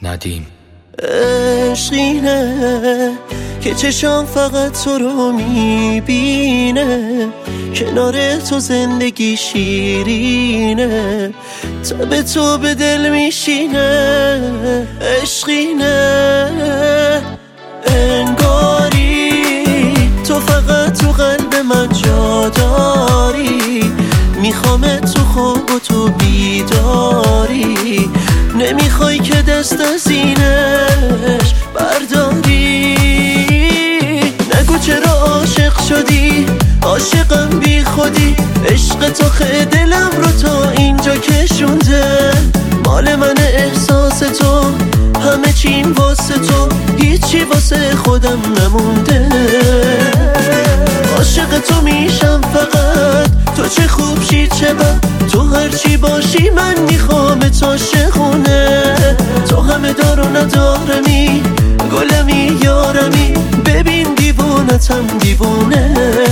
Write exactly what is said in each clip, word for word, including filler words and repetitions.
ندیم. عشقینه که چشام فقط تو رو میبینه، کنار تو زندگی شیرینه، تا به تو به دل میشینه. عشقینه انگاری تو فقط تو قلب من جا داری، میخوام تو خواب و تو بیداری، نمیخوای که دست از اینش برداری. نگو چرا عاشق شدی، عاشقم بی خودی، عشق تو خیلی دلم رو تا اینجا کشونده، مال من احساس تو، همه چیم واسه تو، هیچی واسه خودم نمونده. عاشق تو میشم فقط، تو چه خوب شی چه بد، تو هرچی باشی من میخوام تا شخونه، تو همه دار و ندارمی، گلمی یارمی، ببین دیوونتم دیوونه.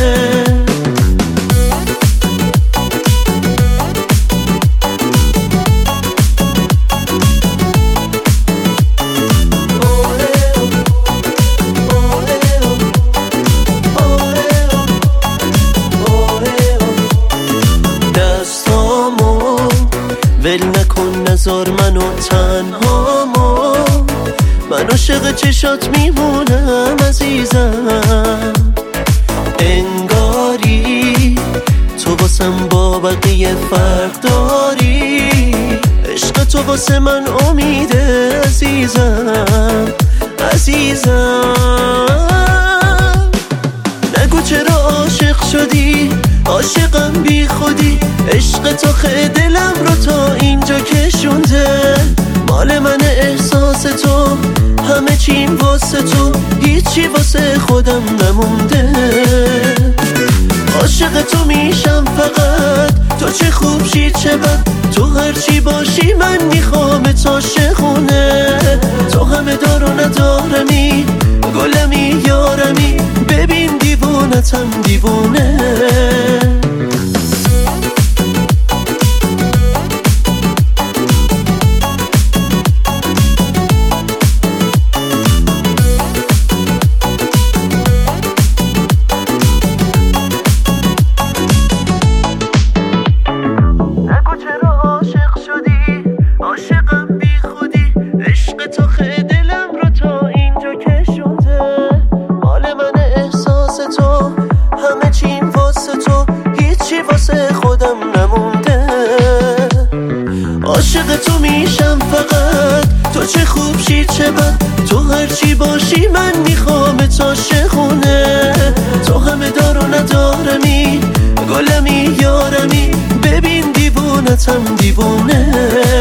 ول نکن نذار منو تنهامو، من عاشق چشات میمونم عزیزم. انگاری تو واسم با بقیه فرق داری، عشق تو واسه من امیده عزیزم عزیزم. نگو چرا عاشق شدی، عاشقم بی خودی، عشق تو خیلی دلم رو تا اینجا کشونده، مال من احساس تو، همه چیم واسه تو، هیچی واسه خودم نمونده. عاشق تو میشم فقط، تو چه خوب شی چه بد، تو هرچی باشی من میخوام تا شخونه، تو همه دار و ندارمی، گلمی یارمی، ببین دیوونتم دیوونه. عاشق تو میشم فقط، تو چه خوب شی چه بد، تو هرچی باشی من میخوام تا شخونه، تو همه دار و ندارمی، گلمی یارمی، ببین دیوونتم دیوونه.